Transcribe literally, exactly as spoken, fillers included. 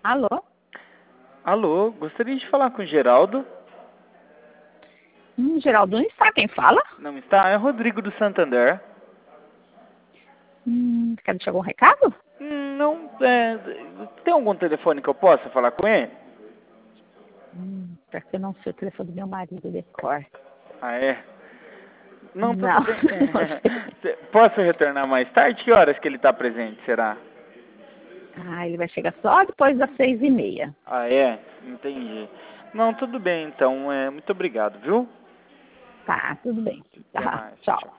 Alô? Alô, gostaria de falar com o Geraldo. Hum, Geraldo, não está quem fala? Não está? É Rodrigo do Santander. Hum, quer deixar algum recado? Hum, Não, é, tem algum telefone que eu possa falar com ele? Hum, porque eu não sei o telefone do meu marido, decor. Ah, é? Não, tudo Não, bem. não sei. Cê- Posso retornar mais tarde? Que horas que ele está presente, será? Ah, ele vai chegar só depois das seis e meia. Ah, é? Entendi. Não, tudo bem, então. É, muito obrigado, viu? Tá, tudo bem. Até Tá, mais. Tchau, tchau. tchau.